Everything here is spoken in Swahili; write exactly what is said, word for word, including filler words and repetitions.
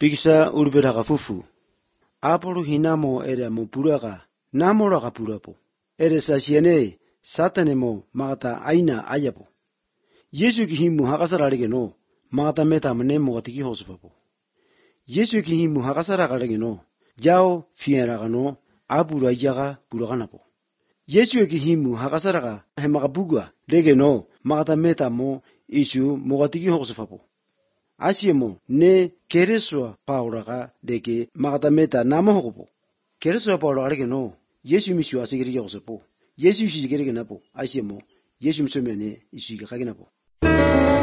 Bigsa urberaga fufu. Apolo hinamo ere mo puraga namoraga purapo. Ere sasiene satane mo magata aina ayapo. Yesu ki himu hakasaralege no magata meta mane mogatiki hosufapo. Yesu ki himu hakasaragalege no yao fieraga no apura yaga puraganapo. Yesu ki himu hakasaraga hemagabuga rege no magata meta mo isu mogatiki hosufapo. Asiemo ne kereswa pauraga deke magata meta namo hokopo. Kereswa pauraga rege no Yesu misu asigiri yosopo. Yesu shigiri napo. Asiemo Yesu msomene isu kaginapo.